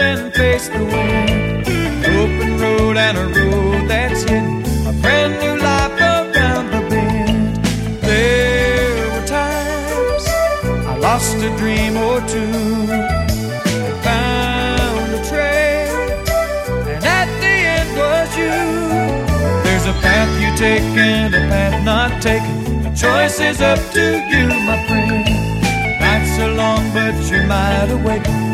and face the wind. An open road and a road that's hidden, a brand new life around the bend. There were times I lost a dream or two and found a trail, and at the end was you. There's a path you take and a path not taken. The choice is up to you, my friend. Nights are long, but you're wide awake.